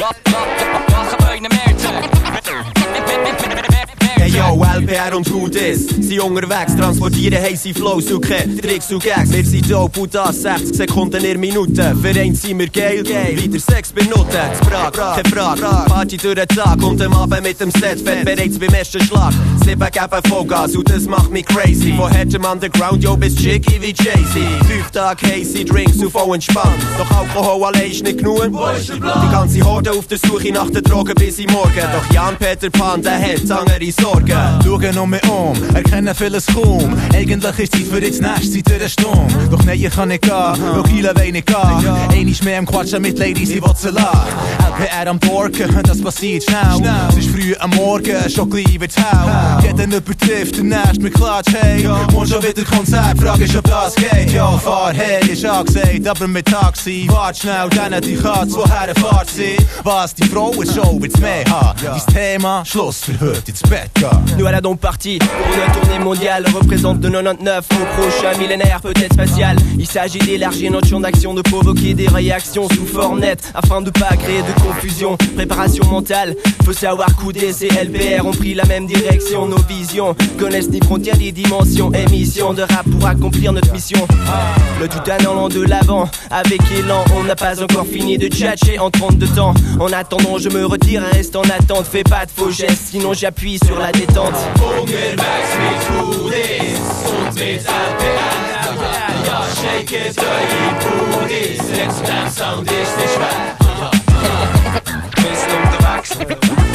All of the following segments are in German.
Hey yo, LPR und Who Dis sind unterwegs, transportieren heisse Flows und keine Tricks und Gags. Wir sind dope und das 60 Sekunden in Minuten. Vereint sind wir geil, wieder 6 Minuten. Das Prag, keine Frage, Party durch den Tag und am Abend mit dem Set, fett bereits beim ersten Schlag. 7 geben Vollgas und das macht mich crazy. Von härtem Underground, yo, bis Jiggy wie Jay-Z. 5 Tage hazy Drinks und voll entspannt. Doch Alkohol allein ist nicht genug. Die ganze Horde auf der Suche nach den Drogen bis in Morgen. Doch Jan-Peter Pan, der hat andere Sorgen. Schauen um mich erkennen vieles kaum. Eigentlich ist Zeit für jetzt nächste Zeit durch den Sturm. Doch nein, ich kann nicht gehen, doch Kielen will nicht gehen. Einmal mehr am Quatschen mit Ladies, ich will sie lassen. LPR am Dorken, das passiert schnell. Es ist früh am Morgen, schon gleich wird's hell. Jeder übertrifft, der nächste mit Klatsch, hey. Und schon wieder Konzert, Frage ist, ob das geht. Ja, fahr her, ist angesagt, aber mit Taxi. Wart schnell, dann die Katze, woher fahrt sie? Was, die Frauenshow wird's mehr haben? Dein Thema, Schluss für heute ins Bett gehen. Nous voilà donc partis pour une tournée mondiale. Représente de 99 au prochain millénaire, peut-être spatial. Il s'agit d'élargir notre champ d'action, de provoquer des réactions sous forme nette, afin de pas créer de confusion. Préparation mentale, faut savoir couder. Ces LPR ont pris la même direction. Nos visions connaissent ni frontières ni dimensions. Émission de rap pour accomplir notre mission. Le tout en allant de l'avant, avec élan. On n'a pas encore fini de tchatcher en 32 temps. En attendant, je me retire et reste en attente. Fais pas de faux gestes, sinon j'appuie sur la détente. Unterwegs mit Hoodies und mit LPR. Ja, shake it, dirty booties. Jetzt dein Sound ist nicht schwer. Bist unterwegs.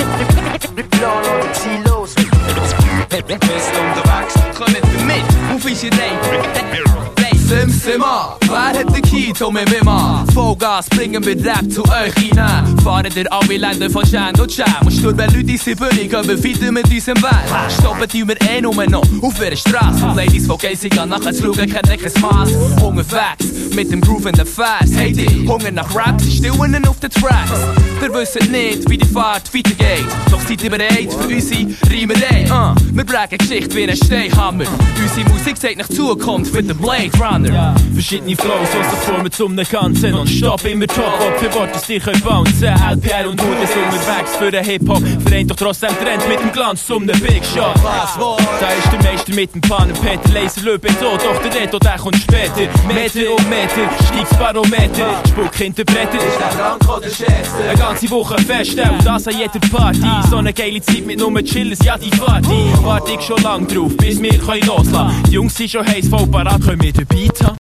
Blauer Silos. Bist unterwegs. Komm mit mir mit. Auf unsere Reihe. Sim-Simma, wer hat den Key, Tommy Wimmer? Vollgas bringen wir Rap zu euch hinein. Fahren durch alle Länder von Jan und Jam. Und nur wenn Leute sind Bühne, gehen wir weiter mit unserem Weg. Stoppen die wir nur noch auf ihrer Straße. Und Ladies von Geissig an nachher zu schauen, kennen kein Maß. Unterwegs, mit dem Groove in der Vers. Hey die, Hunger nach Rap, sie stehen auf den Tracks. Ihr wisst nicht, wie die Fahrt weitergeht. Doch seid ihr bereit für unsere Reimerei? Wir prägen Geschichte wie ein Steinhammer. Unsere Musik sagt nach Zukunft für den Blade Runner. Verschiedene Flows, was das formen zum Ganzen. Und stopp immer Top, Wort für Wort, dass die können bouncen. LPR und Hood ist unterwegs für den Hip-Hop. Vereint doch trotzdem Trend mit dem Glanz zum Big Shot. Da ist der Meister mit dem Pan, Peter Laser, Löbeton. Doch der Reto, der kommt später. Meter um Meter, steigt's Barometer. Spuck-Interpreter ist der Rank oder Schätze. Eine ganze Woche feststellen, das an jeder Party. So eine geile Zeit mit nur Chillers, ja die Party. Warte ich schon lang drauf, bis wir können loslassen. Die Jungs sind schon heiß, voll parat, können wir dabei.